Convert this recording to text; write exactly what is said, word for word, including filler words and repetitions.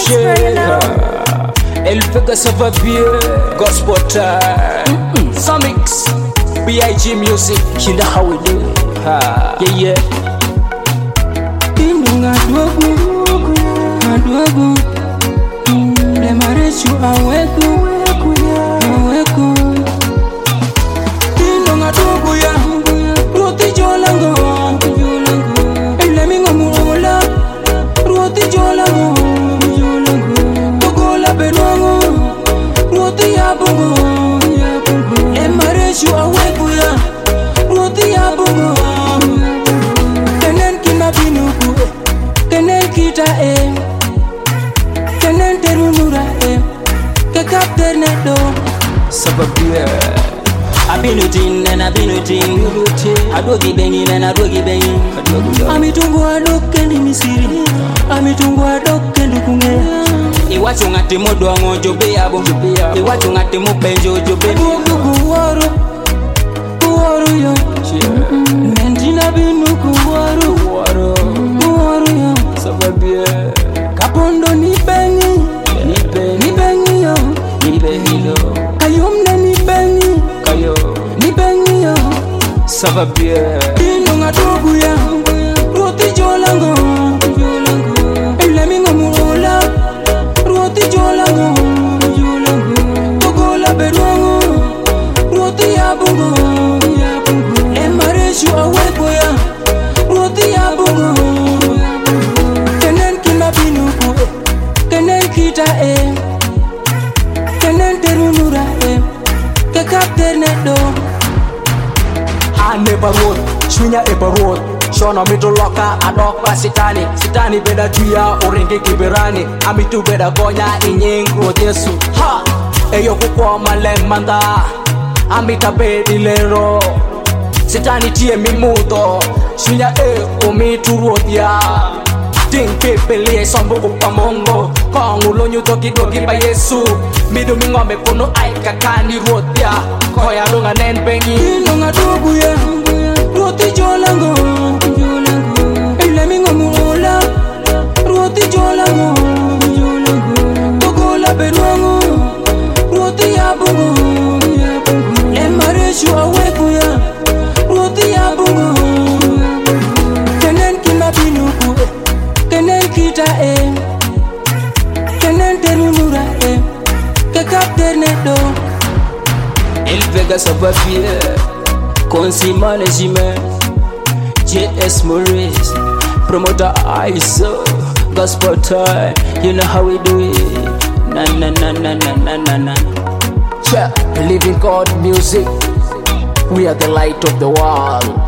shit. El Vega ça va bien. Gospel time. Samix. B I G music. You know how we do. Ha. Yeah yeah. Inunga dwogu, adwogu. Le marechu aweku, aweku. Inunga dwogu ya, roti jolango, jolango. Ele mingo muola, roti jolango, jolango. Togola benwango, roti yabungo, yabungo. Le marechu aweku ya, roti yabungo. Kenen kina binuku, kenen kita e, kenen terunura e, ke kapter nedo. Sababia. Abinutin and abinutin, adogi bangin and adogi bangin. Amitungu adok kendi misiri, amitungu adok kendi kunge. Iwacho ngati modwa ngojo be abo, iwacho ngati mupenjo jobe. Adogi kuwaro, kuwaro yo. Nendina binu kuwaro, kuwaro, kuwaro yo. Sababia. Kapondo ni bengi, Ni bengi, ni bengi yo. ni bengi yo. Kayumne ni bengi, Kayo. ni bengi yo. Sababia. Inunga dogu ya, roti jolango, jolango. Ele mingo muola, roti jolango, jolango. Togola bedwango, roti yabungo, yabungo. Le marechu aweko ya, roti yabungo, yabungo. Kenen kina binuku, kenen kita e, kenen terunura e, ke kapter nedo. I never wrote, Chunya ever wrote. Shona middle locker, adok pa sitani. Sitani beda tuya, oringi kiberani. Amitu beda gonya, inying road yesu. Ha! Eyo kukwa malemanda. Amita bedi lero. Sitani tie mimudo. Chunya e, omitu road ya. Ding pepele, sombo kupamongo. Kongu lonyu toki doki ba yesu. Midu mingome kono aika kani road ya. Koya dunga nen bengi. Inunga dogu ya, roti jolango, jolango. Ele mingo muola, roti jolango, jolango. Togola bedwango, roti yabungo, yabungo. Le marechu aweku ya, roti yabungo, yabungo. Kenen kina binuku, kenen kita e, kenen terunura e, ke kapter nedo. El Vega ça va bien. Consi Management, J S Maurice, Promoter I S O, Gospel time. You know how we do it. Na na na na na na na na. Yeah, believe in God music. We are the light of the world.